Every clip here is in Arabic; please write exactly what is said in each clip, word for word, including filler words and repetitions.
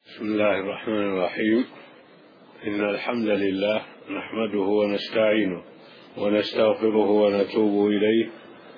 بسم الله الرحمن الرحيم. إن الحمد لله نحمده ونستعينه ونستغفره ونتوب إليه،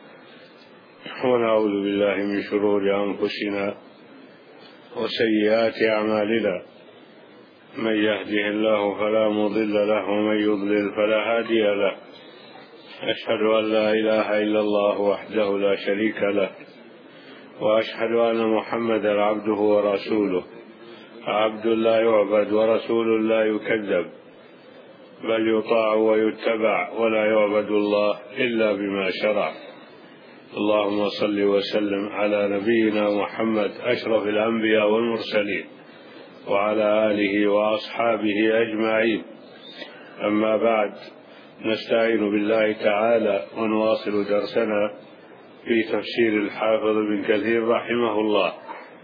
ونعوذ بالله من شرور أنفسنا وسيئات أعمالنا. من يهده الله فلا مضل له ومن يضلل فلا هادي له. أشهد أن لا إله إلا الله وحده لا شريك له، وأشهد أن محمدا عبده ورسوله، عبد لا يعبد ورسول لا يكذب، بل يطاع ويتبع ولا يعبد الله إلا بما شرع. اللهم صل وسلم على نبينا محمد أشرف الأنبياء والمرسلين وعلى آله وأصحابه أجمعين. أما بعد، نستعين بالله تعالى ونواصل درسنا في تفسير الحافظ ابن كثير رحمه الله.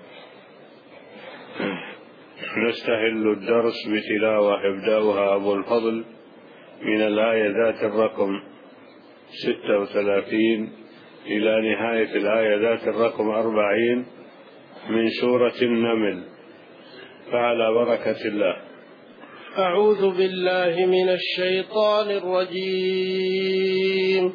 نستهل الدرس بتلاوة يبدأها أبو الفضل من الآية ذات الرقم ستة وثلاثين إلى نهاية الآية ذات الرقم أربعين من سورة النمل، فعلى بركة الله. أعوذ بالله من الشيطان الرجيم.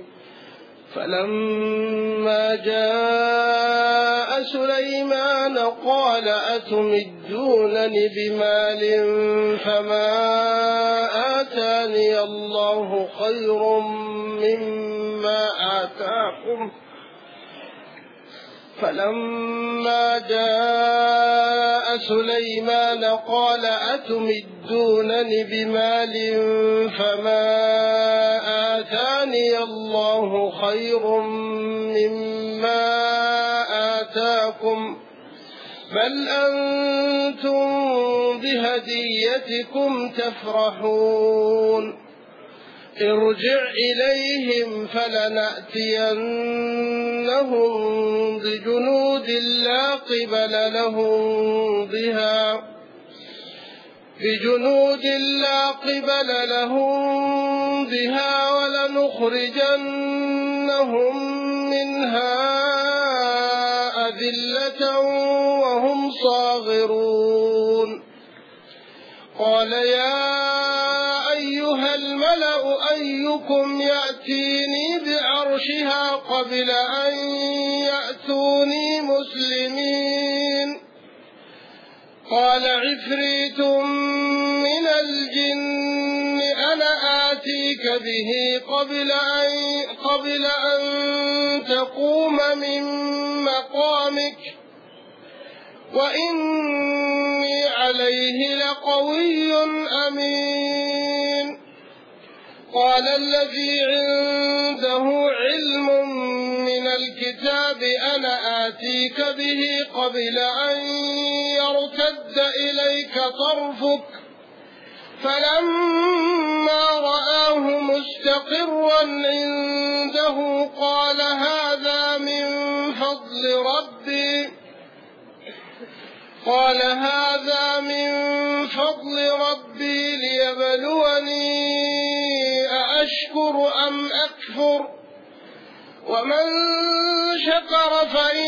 فلما جاء سليمان قال أتمدونني بمال فما آتاني الله خير مما آتاكم فلما جاء سليمان قال أتمدونني بمال فما آتاني الله خير مما آتاكم بل أنتم بهديتكم تفرحون. ارجع إليهم فلنأتينهم بجنود لا قبل لهم بها بجنود لا قبل لهم بها ولنخرجنهم منها أذلة وهم صاغرون. قال يا أيها الملأ أيكم يأتيني بعرشها قبل أن يأتوني مسلمين؟ قال عفريت من الجن أنا آتيك به قبل أن, قبل أن تقوم من مقامك وإني عليه لقوي أمين. قال الذي عنده علم من الكتاب أنا آتيك به قبل أن يرتد إليك طرفك فلما رآه مستقرا عنده قال هذا من فضل ربي قال هذا من فضل ربي ليبلوني أأشكر أم أكفر ومن شكر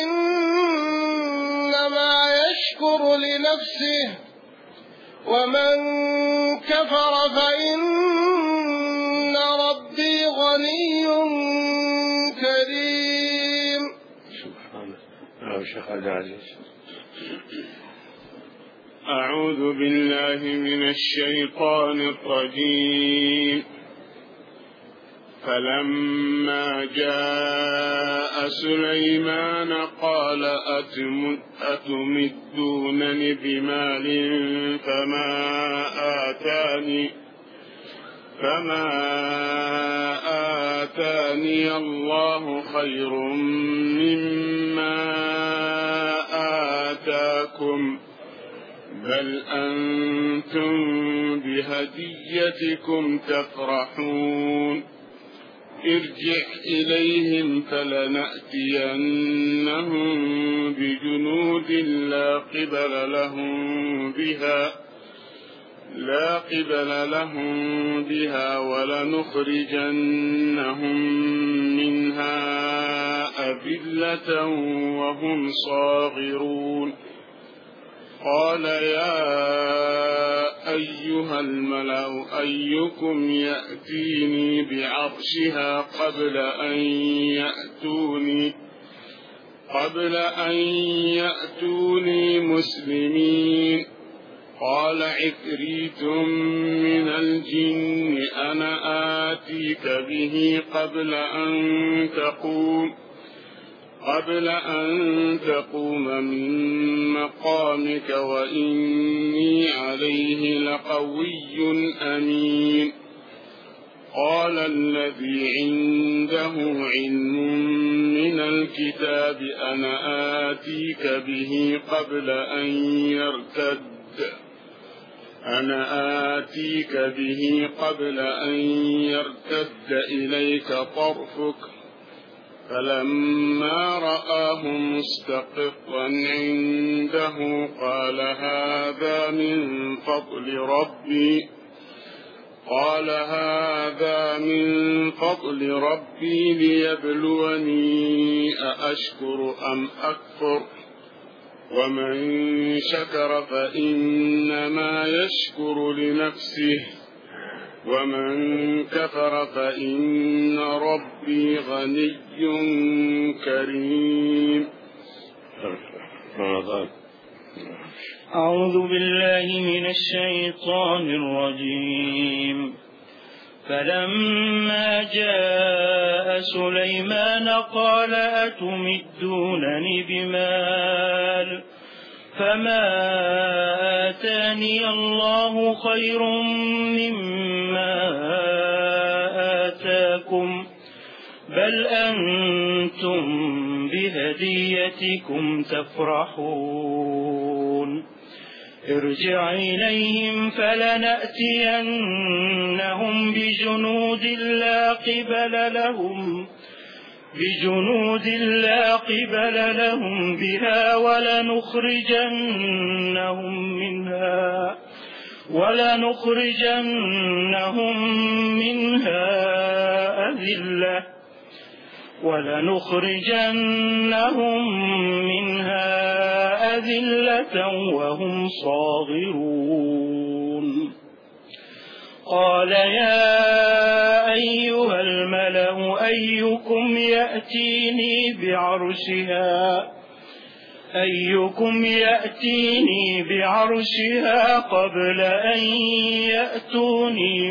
فإنما يشكر لنفسه ومن كفر فإن ربي غني كريم. سبحانه. نعم شيخ عبد العزيز. أعوذ بالله من الشيطان الرجيم. فلما جاء سليمان قال أتمدونني بمال فما آتاني فما آتاني الله خير مما آتاكم بل أنتم بهديتكم تفرحون. ارجع إليهم فلنأتينهم بجنود لا قبل لهم بها لا قبل لهم بها ولنخرجنهم منها أذلة وهم صاغرون. قال يا أيها الملأ أيكم يأتيني بعرشها قبل أن يأتوني قبل أن يأتوني مسلمين قال عفريت من الجن أنا آتيك به قبل أن تقوم قبل أن تقوم من مقامك وإني عليه لقوي أمين قال الذي عنده علم من الكتاب أنا آتيك به قبل أن يرتد أنا آتيك به قبل أن يرتد إليك طرفك فلما رآه مستقرا عنده قال هذا من فضل ربي قال هذا من فضل ربي ليبلوني أأشكر أم أكفر ومن شكر فإنما يشكر لنفسه ومن كفر فإن ربي غني كريم. أعوذ بالله من الشيطان الرجيم. فلما جاء سليمان قال أتمدونني بمال فما آتاني الله خير مما آتاكم بل أنتم بهديتكم تفرحون ارجع إليهم فلنأتينهم بجنود لا قبل لهم بجنود لا قبل لهم بها ولنخرجنهم منها ولنخرجنهم منها أذلة ولنخرجنهم منها أذلة وهم صاغرون. قال يا أيها الملأ أيكم يأتيني بعرشها أيكم يأتيني بعرشها قبل أن يأتوني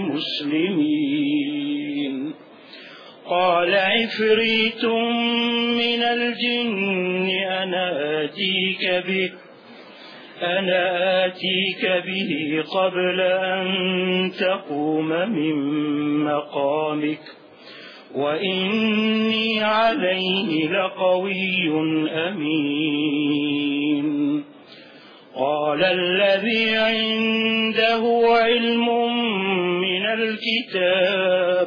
مسلمين قال عفريت من الجن أنا آتيك به أنا آتيك به قبل أن تقوم من مقامك وإني عليه لقوي أمين. قال الذي عنده علم من الكتاب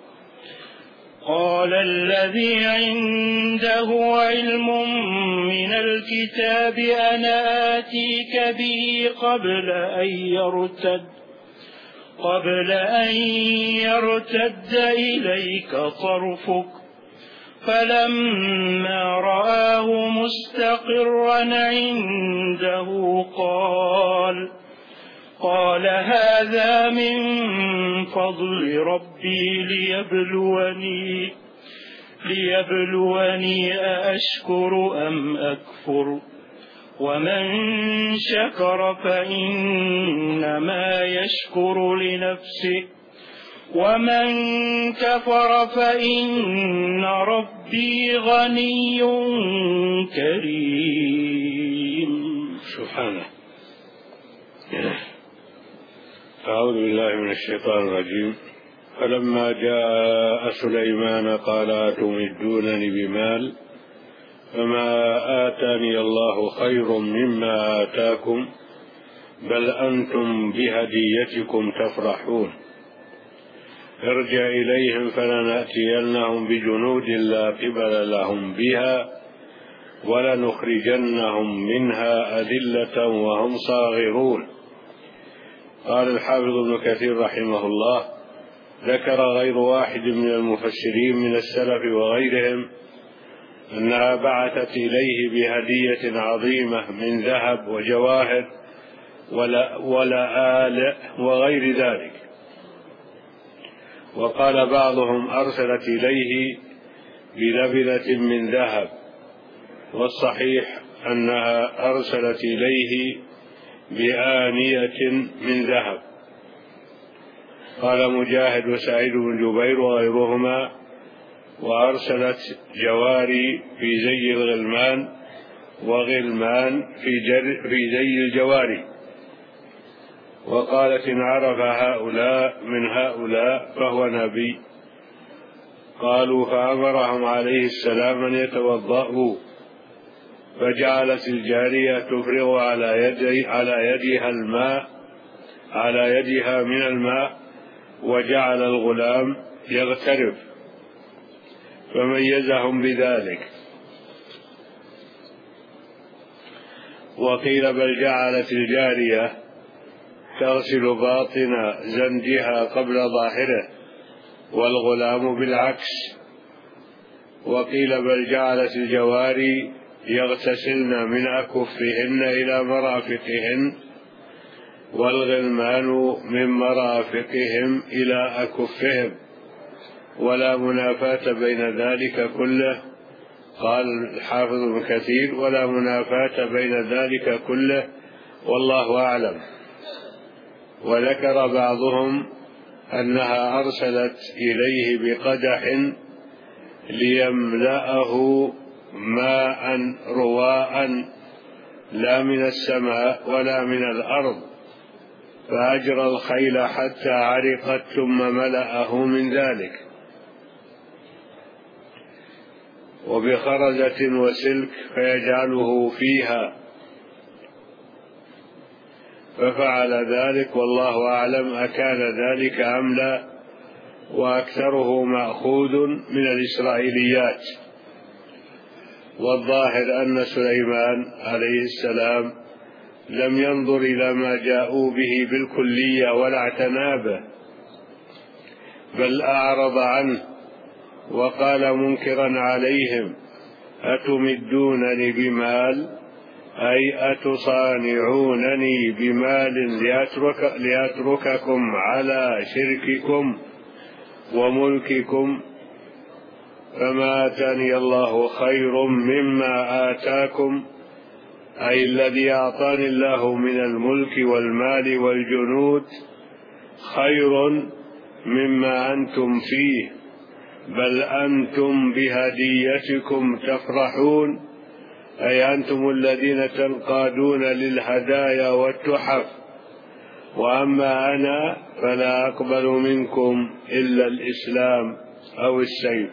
قال الذي عنده علم من الكتاب أنا آتيك به قبل أن يرتد قبل أن يرتد إليك طرفك فلما رآه مستقرا عنده قال قال هذا من فضل ربي ليبلوني ليبلوني أأشكر أم أكفر ومن شكر فإنما يشكر لنفسه ومن كفر فإن ربي غني كريم. سبحانه. أعوذ بالله من الشيطان الرجيم. فلما جاء سليمان قال أتمدونني بمال فما آتاني الله خير مما آتاكم بل أنتم بهديتكم تفرحون ارجع إليهم فلنأتينهم بجنود لا قبل لهم بها ولنخرجنهم منها أذلة وهم صاغرون. قال الحافظ ابن كثير رحمه الله ذكر غير واحد من المفسرين من السلف وغيرهم أنها بعثت إليه بهدية عظيمة من ذهب وجواهر ولآلئ وغير ذلك. وقال بعضهم أرسلت إليه بلبنة من ذهب، والصحيح أنها أرسلت إليه بآنية من ذهب. قال مجاهد وسعيد بن جبير وغيرهما: وأرسلت جواري في زي الغلمان وغلمان في, جر في زي الجواري. وقالت: إن عرف هؤلاء من هؤلاء فهو نبي. قالوا: فأمرهم عليه السلام أن يتوضأوا، فجعلت الجارية تفرغ على يدي على يدها الماء على يدها من الماء، وجعل الغلام يغترف، فميزهم بذلك. وقيل: بل جعلت الجارية تغسل باطن زندها قبل ظاهره، والغلام بالعكس. وقيل: بل جعلت الجواري يغتسلن من أكفهن إلى مرافقهن، والغلمان من مرافقهم إلى أكفهم، ولا منافاة بين ذلك كله. قال الحافظ ابن كثير: ولا منافاة بين ذلك كله، والله أعلم. وذكر بعضهم أنها أرسلت إليه بقدح ليملأه ماء رواء لا من السماء ولا من الأرض، فأجرى الخيل حتى عرقت ثم ملأه من ذلك، وبخرزة وسلك فيجعله فيها، ففعل ذلك، والله أعلم أكان ذلك أم لا، وأكثره مأخوذ من الإسرائيليات. والظاهر أن سليمان عليه السلام لم ينظر إلى ما جاءوا به بالكلية ولا اعتنى به، بل أعرض عنه وقال منكرا عليهم: أتمدونني بمال، أي أتصانعونني بمال لأترك لأترككم على شرككم وملككم، فما آتاني الله خير مما آتاكم، أي الذي أعطاني الله من الملك والمال والجنود خير مما أنتم فيه، بل أنتم بهديتكم تفرحون، أي أنتم الذين تنقادون للهدايا والتحف، وأما أنا فلا أقبل منكم إلا الإسلام أو السيف.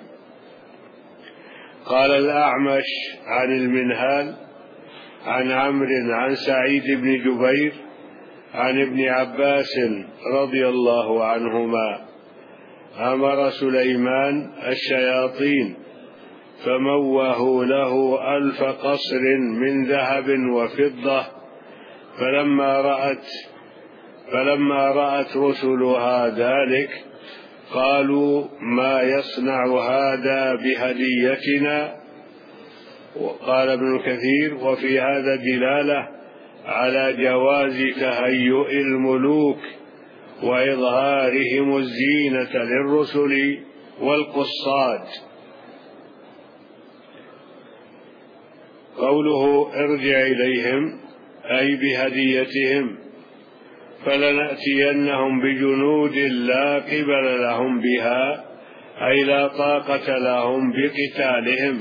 قال الأعمش عن المنهال عن عمرو عن سعيد بن جبير عن ابن عباس رضي الله عنهما: أمر سليمان الشياطين فموهوا له ألف قصر من ذهب وفضة، فلما رأت فلما رأت رسلها ذلك قالوا: ما يصنع هذا بهديتنا؟ وقال ابن كثير: وفي هذا دلالة على جواز تهيؤ الملوك وإظهارهم الزينة للرسل والقصاد. قوله ارجع إليهم أي بهديتهم، فلنأتينهم بجنود لا قبل لهم بها، أي لا طاقة لهم بقتالهم،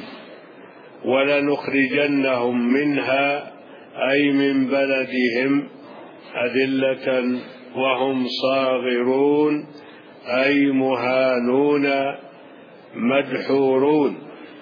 ولنخرجنهم منها أي من بلدهم أذلة وهم صاغرون، أي مهانون مدحورون.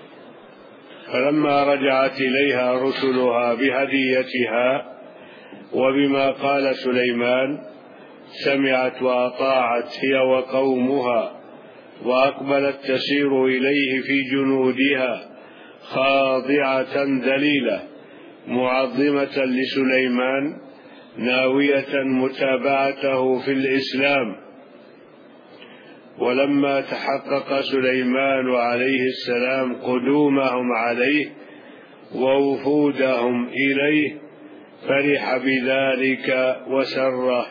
فلما رجعت إليها رسلها بهديتها وبما قال سليمان سمعت وأطاعت هي وقومها، وأقبلت تسير إليه في جنودها خاضعة ذليلة معظمة لسليمان، ناوية متابعته في الإسلام. ولما تحقق سليمان عليه السلام قدومهم عليه ووفودهم إليه فرح بذلك وسره.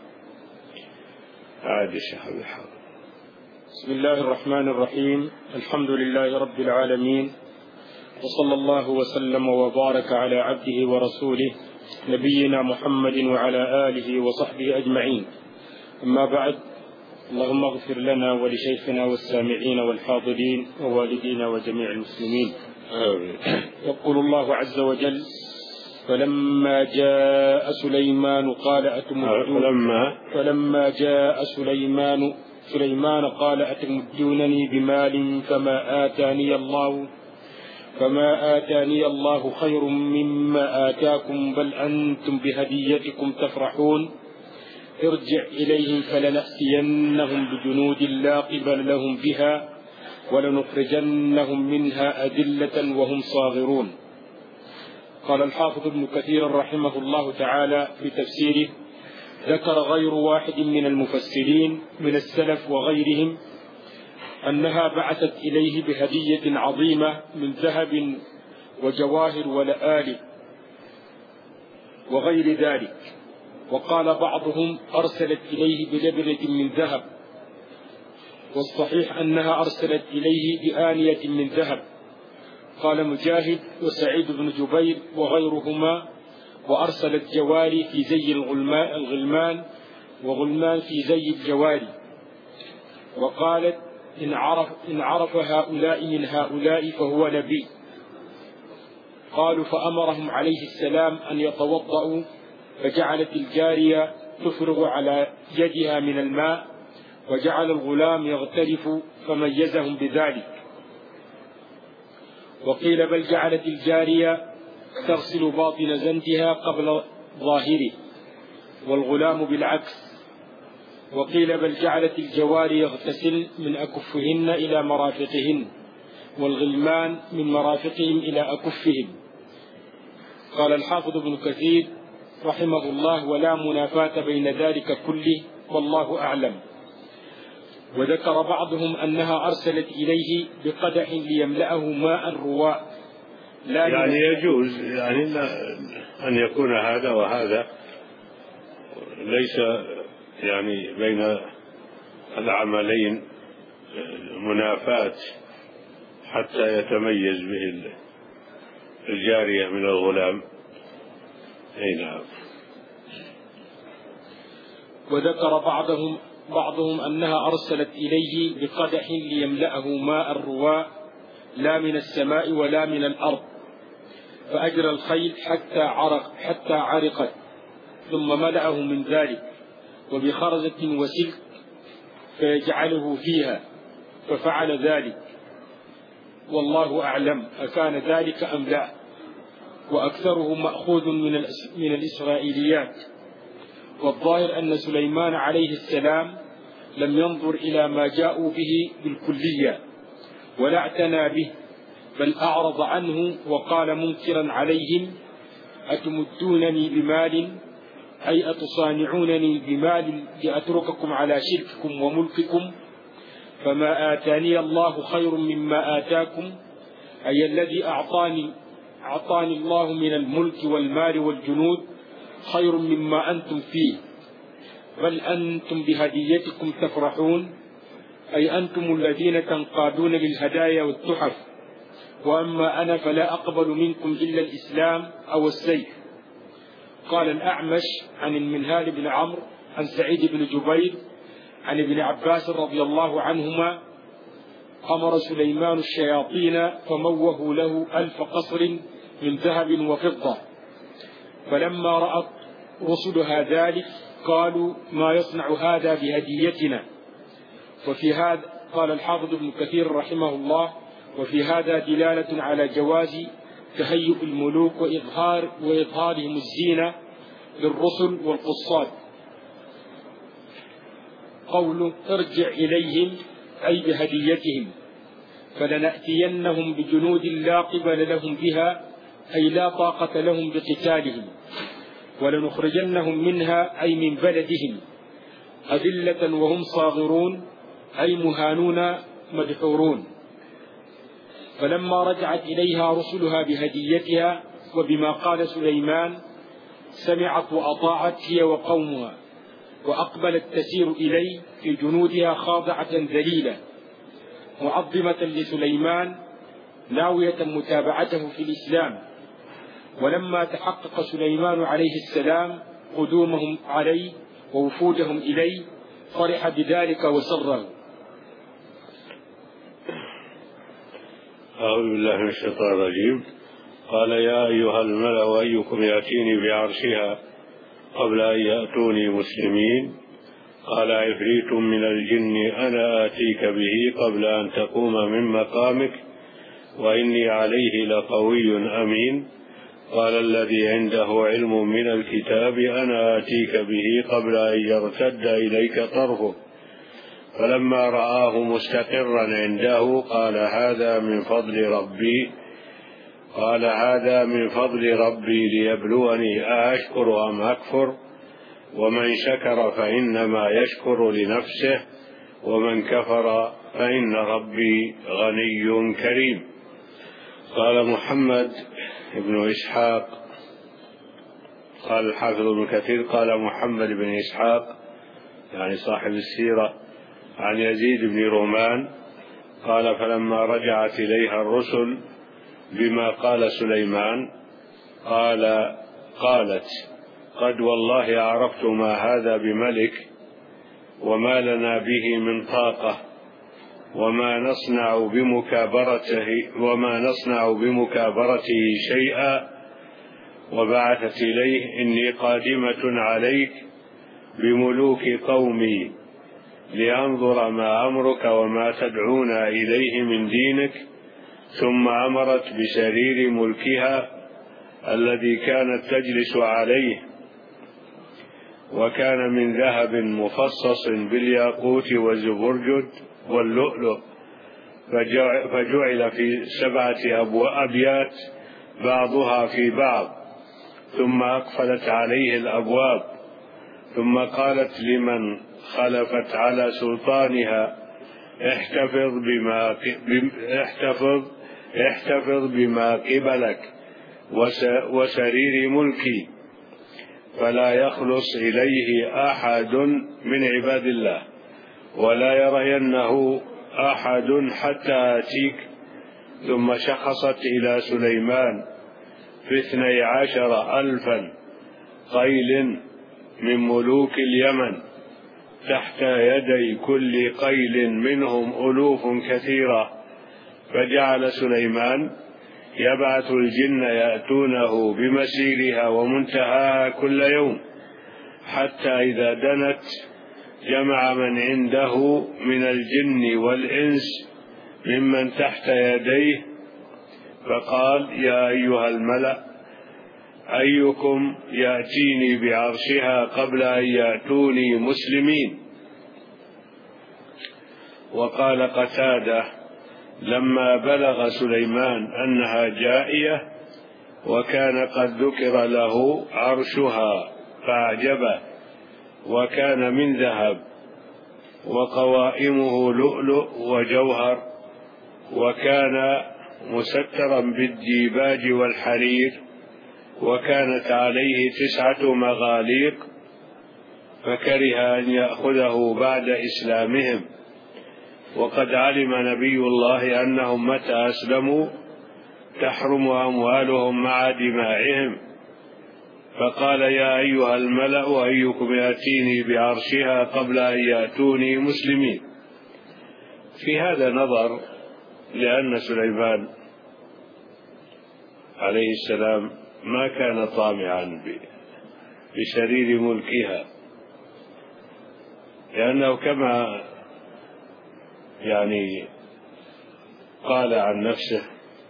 عاد الشيخ الحافظ. بسم الله الرحمن الرحيم. الحمد لله رب العالمين، وصلى الله وسلم وبارك على عبده ورسوله نبينا محمد وعلى آله وصحبه أجمعين. أما بعد، اللهم اغفر لنا ولشيخنا والسامعين والحاضرين ووالدينا وجميع المسلمين. آمين. يقول الله عز وجل: فلما جاء سليمان قال أتمدون فلما فلما جاء سليمان سليمان قال أتمدونني بمال فما آتاني الله فما آتاني الله خير مما آتاكم بل أنتم بهديتكم تفرحون. ارجع إليهم فلنأتينهم بجنود لا قبل لهم بها ولنخرجنهم منها أذلة وهم صاغرون. قال الحافظ ابن كثير رحمه الله تعالى في تفسيره: ذكر غير واحد من المفسرين من السلف وغيرهم أنها بعثت إليه بهدية عظيمة من ذهب وجواهر ولآلئ وغير ذلك. وقال بعضهم أرسلت إليه بلبنة من ذهب، والصحيح أنها أرسلت إليه بآنية من ذهب. قال مجاهد وسعيد بن جبير وغيرهما: وأرسلت جواري في زي الغلمان وغلمان في زي الجواري. وقالت: إن عرف, إن عرف هؤلاء من هؤلاء فهو نبي. قالوا: فأمرهم عليه السلام أن يتوضأوا، فجعلت الجارية تفرغ على يدها من الماء، وجعل الغلام يغترف فميزهم بذلك. وقيل بل جعلت الجارية تغسل باطن زنتها قبل ظاهره، والغلام بالعكس. وقيل بل جعلت الجواري يغتسل من أكفهن إلى مرافقهن، والغلمان من مرافقهم إلى أكفهم. قال الحافظ ابن كثير رحمه الله: ولا منافاة بين ذلك كله، والله أعلم. وذكر بعضهم أنها أرسلت إليه بقدح ليملأه ماء رواء. لا يعني يجوز يعني أن يكون هذا وهذا، ليس يعني بين العملين منافاة حتى يتميز به الجارية من الغلام. أي نعم. وذكر بعضهم بعضهم أنها أرسلت إليه بقدح ليملأه ماء الرواء، لا من السماء ولا من الأرض، فأجرى الخيل حتى عرق حتى عرقت، ثم ملأه من ذلك وبخرزة وسلك فيجعله فيها، ففعل ذلك. والله أعلم أكان ذلك أم لا، وأكثره مأخوذ من من الإسرائيليات. والظاهر أن سليمان عليه السلام لم ينظر إلى ما جاءوا به بالكلية ولا اعتنى به، بل أعرض عنه وقال منكرا عليهم: أتمدونني بمال، أي أتصانعونني بمال لأترككم على شرككم وملككم؟ فما آتاني الله خير مما آتاكم، أي الذي أعطاني أعطاني الله من الملك والمال والجنود خير مما أنتم فيه، بل أنتم بهديتكم تفرحون، أي أنتم الذين تنقادون للهدايا والتحف، وأما أنا فلا أقبل منكم إلا الإسلام أو السيف. قال الأعمش عن المنهال بن عمرو عن سعيد بن جبير عن ابن عباس رضي الله عنهما: أمر سليمان الشياطين فموهوا له ألف قصر من ذهب وفضة، فلما رأت رسلها ذلك قالوا: ما يصنع هذا بهديتنا؟ وفي هذا قال الحافظ ابن كثير رحمه الله: وفي هذا دلالة على جواز تهيئ الملوك وإظهار وإظهارهم الزينة للرسل والقصاد. قول ارجع إليهم أي بهديتهم، فلنأتينهم بجنود لا قبل لهم بها، أي لا طاقة لهم بقتالهم، ولنخرجنهم منها أي من بلدهم أذلة وهم صاغرون، أي مهانون مدحورون. فلما رجعت إليها رسلها بهديتها وبما قال سليمان سمعت وأطاعت هي وقومها، وأقبلت تسير إليه في جنودها خاضعة ذليلة معظمة لسليمان ناوية متابعته في الإسلام. ولما تحقق سليمان عليه السلام قدومهم عليه ووفودهم إليه فرح بذلك وسره. أعوذ بالله من الشيطان الرجيم. قال يا أيها الملأ أيكم يأتيني بعرشها قبل أن يأتوني مسلمين. قال عفريت من الجن أنا آتيك به قبل أن تقوم من مقامك وإني عليه لقوي أمين. قال الذي عنده علم من الكتاب أنا آتيك به قبل أن يرتد إليك طرفه. فلما رآه مستقرا عنده قال هذا من فضل ربي قال هذا من فضل ربي ليبلوني أأشكر أم أكفر. ومن شكر فإنما يشكر لنفسه ومن كفر فإن ربي غني كريم. قال محمد بن إسحاق قال الحافظ ابن كثير قال محمد بن إسحاق يعني صاحب السيرة عن يزيد بن رومان قال فلما رجعت إليها الرسل بما قال سليمان قال قالت قد والله عرفت ما هذا بملك وما لنا به من طاقة وما نصنع بمكابرته وما نصنع بمكابرته شيئا. وبعثت إليه إني قادمة عليك بملوك قومي لأنظر ما أمرك وما تدعونا إليه من دينك. ثم أمرت بسرير ملكها الذي كانت تجلس عليه وكان من ذهب مفصص بالياقوت والزبرجد واللؤلؤ فجعل في سبعة أبيات بعضها في بعض ثم أقفلت عليه الأبواب. ثم قالت لمن خلفت على سلطانها احتفظ بما احتفظ احتفظ بما قبلك وسرير ملكي فلا يخلص إليه أحد من عباد الله ولا يرينه أحد حتى آتيك. ثم شخصت إلى سليمان في اثني عشر ألفا قيل من ملوك اليمن تحت يدي كل قيل منهم ألوف كثيرة. فجعل سليمان يبعث الجن يأتونه بمسيرها ومنتهاها كل يوم حتى إذا دنت جمع من عنده من الجن والإنس ممن تحت يديه فقال يا أيها الملأ أيكم يأتيني بعرشها قبل أن يأتوني مسلمين. وقال قتادة لما بلغ سليمان أنها جائية وكان قد ذكر له عرشها فأعجبه وكان من ذهب وقوائمه لؤلؤ وجوهر وكان مسترا بالديباج والحرير وكانت عليه تسعة مغاليق فكره أن يأخذه بعد إسلامهم. وقد علم نبي الله أنهم متى أسلموا تحرم أموالهم مع دمائهم فقال يا أيها الملأ أيكم يأتيني بعرشها قبل أن يأتوني مسلمين. في هذا نظر لأن سليمان عليه السلام ما كان طامعا بسرير ملكها لأنه كما يعني قال عن نفسه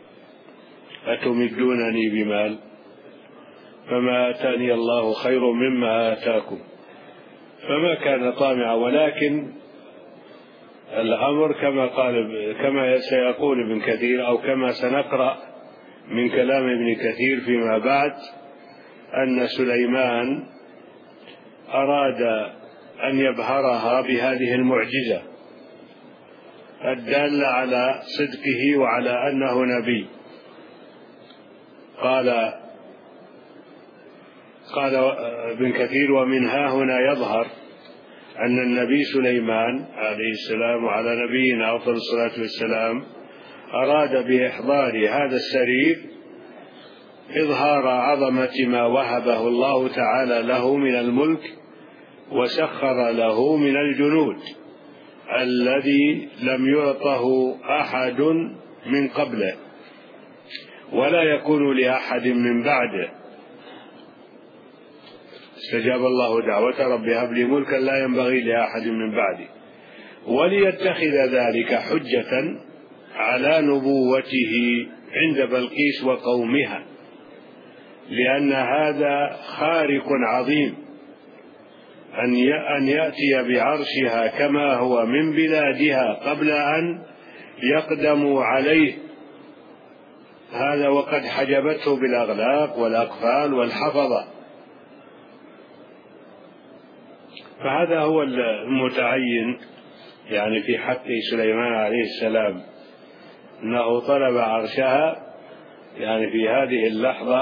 أتمدونني بمال فما آتاني الله خير مما آتاكم فما كان طامعا. ولكن الأمر كما قال كما سيقول ابن كثير أو كما سنقرأ من كلام ابن كثير فيما بعد أن سليمان أراد أن يبهرها بهذه المعجزة الدالة على صدقه وعلى أنه نبي. قال قال ابن كثير: ومنها هنا يظهر أن النبي سليمان عليه السلام وعلى نبينا أفضل الصلاة والسلام أراد بإحضار هذا السرير إظهار عظمة ما وهبه الله تعالى له من الملك وسخر له من الجنود الذي لم يعطه أحد من قبله ولا يكون لأحد من بعده. استجاب الله دعوة: رب هب لي ملكا لا ينبغي لأحد من بعدي، وليتخذ ذلك حجة على نبوته عند بلقيس وقومها، لأن هذا خارق عظيم أن يأتي بعرشها كما هو من بلادها قبل أن يقدموا عليه، هذا وقد حجبته بالأغلاق والأقفال والحفظة. فهذا هو المتعين يعني في حق سليمان عليه السلام، أنه طلب عرشها يعني في هذه اللحظة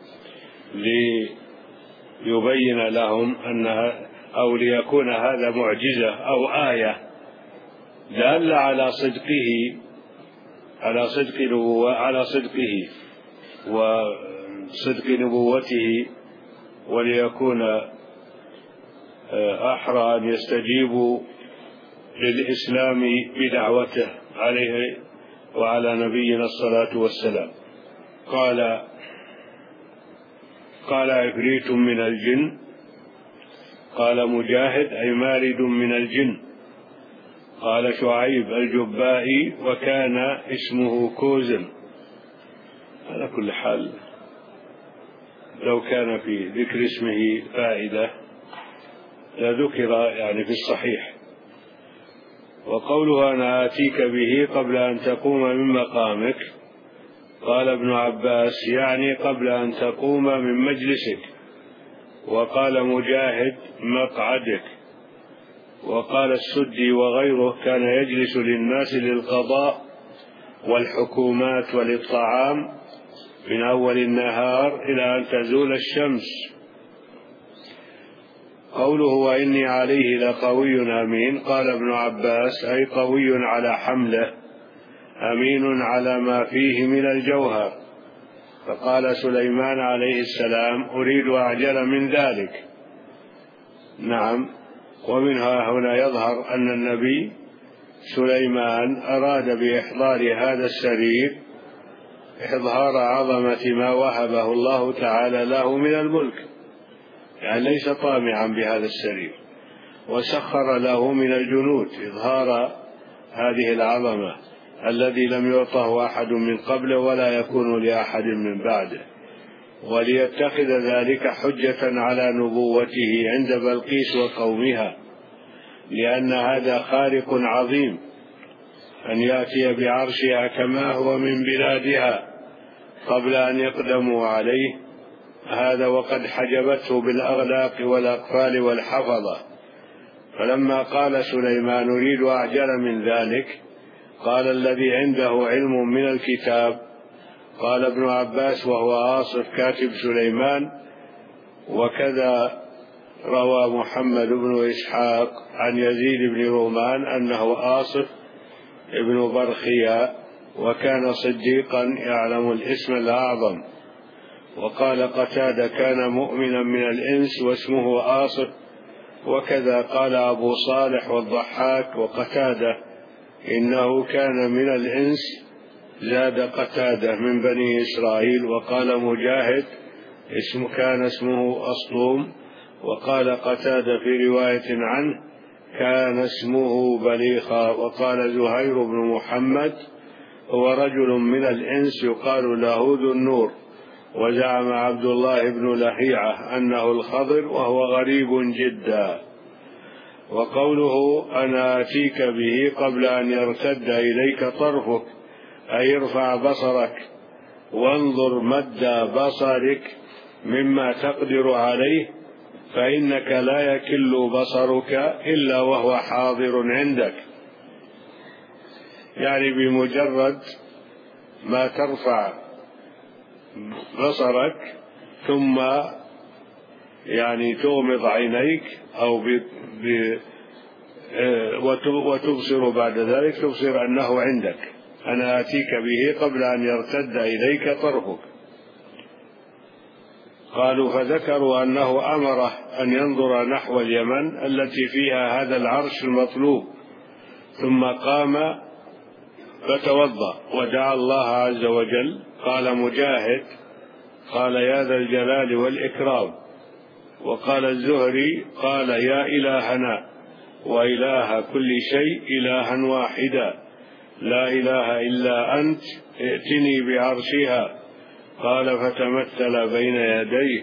ليبين لهم أنها أو ليكون هذا معجزة أو آية دالة على صدقه على صدق نبوة على صدقه وصدق نبوته، وليكون أحرى أن يستجيبوا للإسلام بدعوته عليه وعلى نبينا الصلاة والسلام. قال قال عفريت من الجن، قال مجاهد: أي مارد من الجن. قال شعيب: الجبائي، وكان اسمه كوزن. على كل حال لو كان في ذكر اسمه فائدة لذكر يعني في الصحيح. وقوله: أنا آتيك به قبل أن تقوم من مقامك، قال ابن عباس: يعني قبل أن تقوم من مجلسك. وقال مجاهد: مقعدك. وقال السدي وغيره: كان يجلس للناس للقضاء والحكومات وللطعام من أول النهار إلى أن تزول الشمس. قوله: وإني عليه لقوي أمين، قال ابن عباس: أي قوي على حمله، أمين على ما فيه من الجوهر. فقال سليمان عليه السلام: أريد أعجل من ذلك. نعم. ومنها هنا يظهر أن النبي سليمان أراد بإحضار هذا السرير إظهار عظمة ما وهبه الله تعالى له من الملك، يعني ليس طامعا بهذا السرير، وسخر له من الجنود إظهار هذه العظمة الذي لم يعطه أحد من قبله ولا يكون لأحد من بعده، وليتخذ ذلك حجة على نبوته عند بلقيس وقومها، لأن هذا خارق عظيم أن يأتي بعرشها كما هو من بلادها قبل أن يقدموا عليه، هذا وقد حجبته بالأغلاق والأقفال والحفظة. فلما قال سليمان: أريد أعجل من ذلك، قال الذي عنده علم من الكتاب. قال ابن عباس وهو آصف كاتب سليمان، وكذا روى محمد بن إسحاق عن يزيد بن رومان أنه آصف ابن برخيا، وكان صديقا يعلم الاسم الأعظم. وقال قتادة: كان مؤمنا من الإنس واسمه آصف. وكذا قال أبو صالح والضحاك وقتادة: إنه كان من الإنس، زاد قتادة من بني إسرائيل. وقال مجاهد: اسم كان اسمه أسطوم. وقال قتادة في رواية عنه: كان اسمه بليخا. وقال زهير بن محمد: هو رجل من الإنس يقال له ذو النور. وزعم عبد الله بن لهيعة أنه الخضر، وهو غريب جدا. وقوله: أنا آتيك به قبل أن يرتد إليك طرفك، أي ارفع بصرك وانظر مد بصرك مما تقدر عليه، فإنك لا يكل بصرك إلا وهو حاضر عندك. يعني بمجرد ما ترفع بصرك ثم يعني تغمض عينيك أو ب... ب... وتبصر بعد ذلك تبصر أنه عندك، أنا آتيك به قبل أن يرتد إليك طرفك. قالوا فذكروا أنه أمره أن ينظر نحو اليمن التي فيها هذا العرش المطلوب، ثم قام فتوضأ ودعا الله عز وجل. قال مجاهد قال يا ذا الجلال والإكرام، وقال الزهري قال يا إلهنا وإله كل شيء إلها واحدا لا إله إلا أنت ائتني بعرشها. قال فتمثل بين يديه.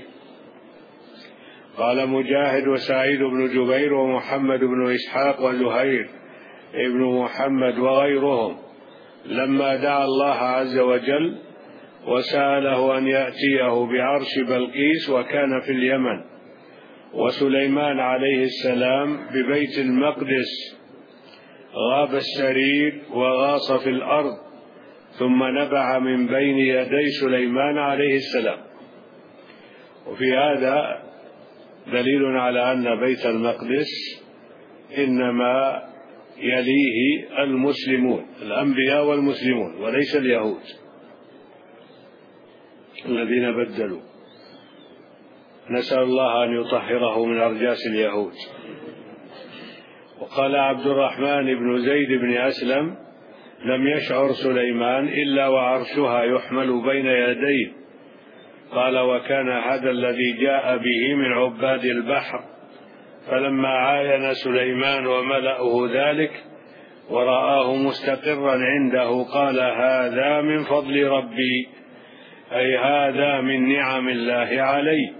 قال مجاهد وسعيد بن جبير ومحمد بن إسحاق وزهير ابن محمد وغيرهم لما دعا الله عز وجل وسأله أن يأتيه بعرش بلقيس وكان في اليمن، وسليمان عليه السلام ببيت المقدس، غاب السرير وغاص في الأرض ثم نبع من بين يدي سليمان عليه السلام. وفي هذا دليل على أن بيت المقدس إنما يليه المسلمون، الأنبياء والمسلمون، وليس اليهود الذين بدلوا. نسأل الله أن يطهره من أرجاس اليهود. وقال عبد الرحمن بن زيد بن أسلم لم يشعر سليمان إلا وعرشها يحمل بين يديه. قال وكان هذا الذي جاء به من عباد البحر، فلما عاين سليمان وملأه ذلك ورآه مستقرا عنده قال هذا من فضل ربي، أي هذا من نعم الله علي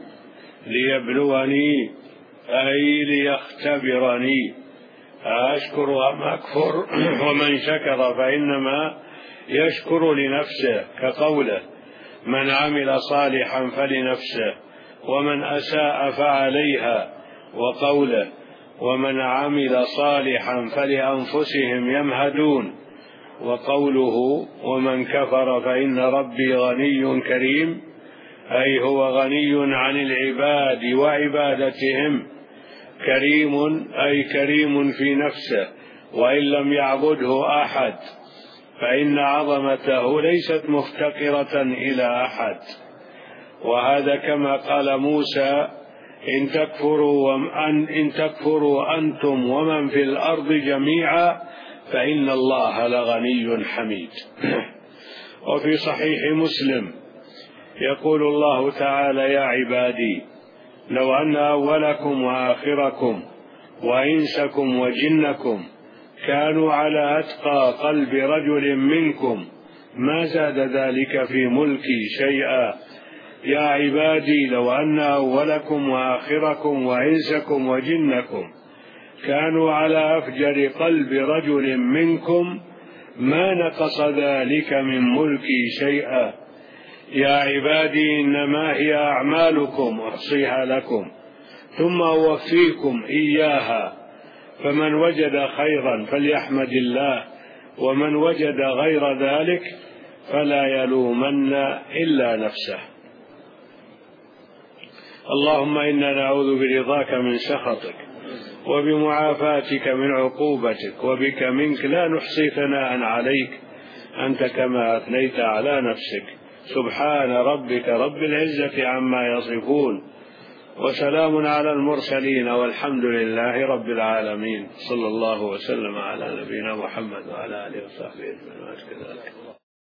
ليبلوني أي ليختبرني أشكر أم أكفر، ومن شكر فإنما يشكر لنفسه، كقوله من عمل صالحا فلنفسه ومن أساء فعليها، وقوله ومن عمل صالحا فلأنفسهم يمهدون، وقوله ومن كفر فإن ربي غني كريم، أي هو غني عن العباد وعبادتهم، كريم أي كريم في نفسه وإن لم يعبده أحد، فإن عظمته ليست مفتقرة إلى أحد. وهذا كما قال موسى إن تكفروا, وأن إن تكفروا أنتم ومن في الأرض جميعا فإن الله لغني حميد. وفي صحيح مسلم يقول الله تعالى يا عبادي لو أن أولكم وآخركم وإنسكم وجنكم كانوا على أتقى قلب رجل منكم ما زاد ذلك في ملكي شيئا. يا عبادي لو أن أولكم وآخركم وإنسكم وجنكم كانوا على أفجر قلب رجل منكم ما نقص ذلك من ملكي شيئا. يا عبادي إنما هي أعمالكم أحصيها لكم ثم أوفيكم إياها، فمن وجد خيرا فليحمد الله، ومن وجد غير ذلك فلا يلومن إلا نفسه. اللهم إنا نعوذ برضاك من سخطك وبمعافاتك من عقوبتك، وبك منك لا نحصي ثناء عليك أنت كما أثنيت على نفسك. سبحان ربك رب العزة عما يصفون، وسلام على المرسلين، والحمد لله رب العالمين. صلى الله وسلم على نبينا محمد وعلى آله وصحبه أجمعين.